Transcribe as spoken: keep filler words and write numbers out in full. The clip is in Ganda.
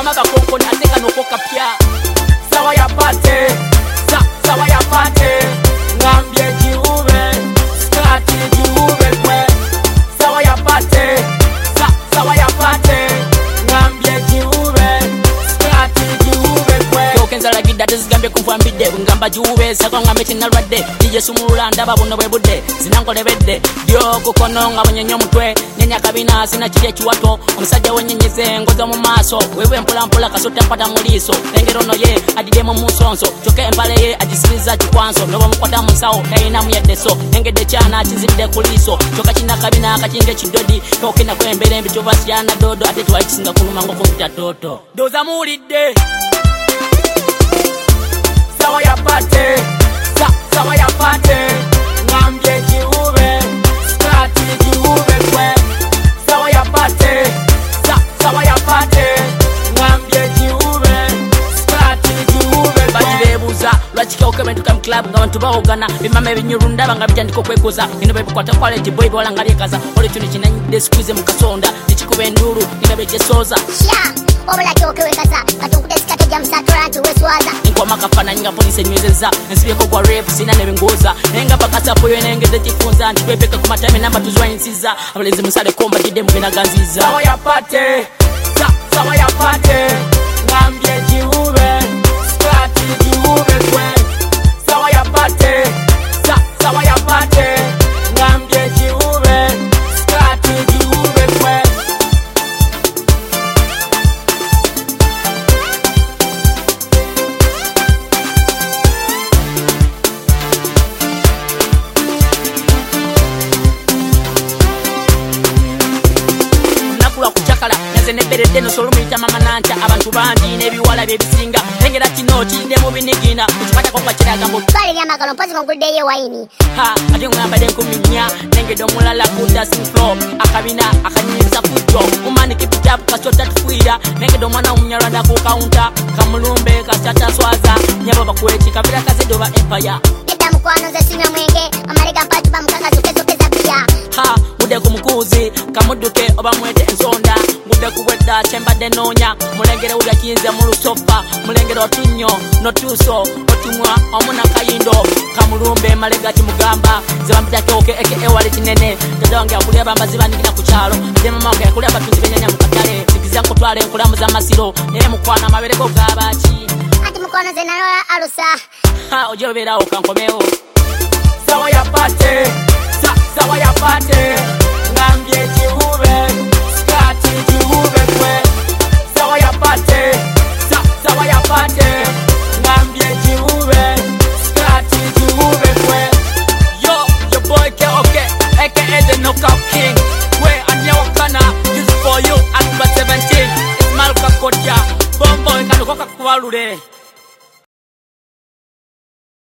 Mama bakonkoni ateka nokoka pya. Sawa ya pate, sa, sawa ya pate. Ngambye jiube, skati jiube kwe. Sawa ya pate, sa, sawa ya pate. Ngambye jiube, skati jiube kwe. Yokenza la gida tezigambye kumfambide. Ngamba jiube, sako ngambe chinalwade. Dije sumula ndaba buno bwebude. Zinango lebede, dio kukono nga mwenye nyomutwe. Nyenya kabina sina chile chuwato. Omusajja wenyenyeze ngoza mu maso. Wewe mpola mpola kasota mpata muliso. Engero no ye adide mu musonso. Choke embale ye ajisiriza chikwanso. Nobo mukwata musawo kaina muyedeso. Engede chana chizibide kuliso. Choka china kabina akachinge chidodi. Kokina kwembere mbicho basiana dodo. Ate tuwa ichisinga kuluma ngoko mta toto. Doza mulide. Sawa ya pate. Sa, sawa ya pate. Ngambye jiube. Skati jiube kwe. Sawa ya pate. Sa, sawa ya pate. Ngambye jiube. Skati jiube kwe. Bajibebuza. Lwachika okementu kam club nga bantu baogana. Bimame binyurunda banga bitandika okwekoza. Ino bebukwata quality boy bola nga byekaza. Ole tuni kinanyide squeeze mu kasonda. Nichikuba enduru ina bejesoza. Sha, obula kyoke wekaza. Katunkude sikate jamsa toranti weswaza. Inkwa makafana nyinga polisi nywezeza. Nsibeko kwa rap sina nebingoza. Nenga bakasa poyo nengeze tifunza. Ntibepeka kumatame namba tuzwanisiza. Abalezi musale komba jide mugena ganziza. Sawa ya pate. Sa, sawa ya pate. Ngambye jiube. Skati jiube kwe. Sawa ya pate. Sa, sawa ya pate. Ngambye jiube. Skati jiube kwe. Nakula kuchakala naze neberede no solumita mama nanta abantu bandi nebiwala byebisinga engera kino kinde mu binigina ukipata kwa kiraga mbo Twale nyama kalo mpozi kongude ye waini. ha ati ngamba de kuminya nenge do mulala kunda sing flow akabina akanyisa kujo umani kipita kachota tufuira nenge do mwana umnyaranda ku counter kamulumbe kachata swaza nyabo bakwechi kabira kazedo ba empire Eda mkwano ze sinya mwenge. Amarega mpatu ba mkanga zuke zuke za bia. ha mude kumukuzi kamuduke oba mwete ensonda mude kubweda chemba denonya mulengere ulya kinze mu lusofa mulengere otunyo notuso otumwa omuna kayindo kamulumbe malega kimugamba zibambita toke eke ewali kinene tadonge akulya bambazi bandikira ku kyalo de mama ke akulya batunzi benyanya mu katale sikizya kutwale nkulamu za masiro nere mukwana mabereko gabachi Ati mkwano ze nalola alusa. ha ojobera okankomeo sawa ya pate sa, sawa ya pate ngambye jiube skati jiube kwe sawa ya pate sa, sawa ya pate ngambye jiube skati jiube kwe yo your boy K O K aka the knockout king we anyawakana this is for you at seventeen it's Malka Kotia bombo kanu koka kubalule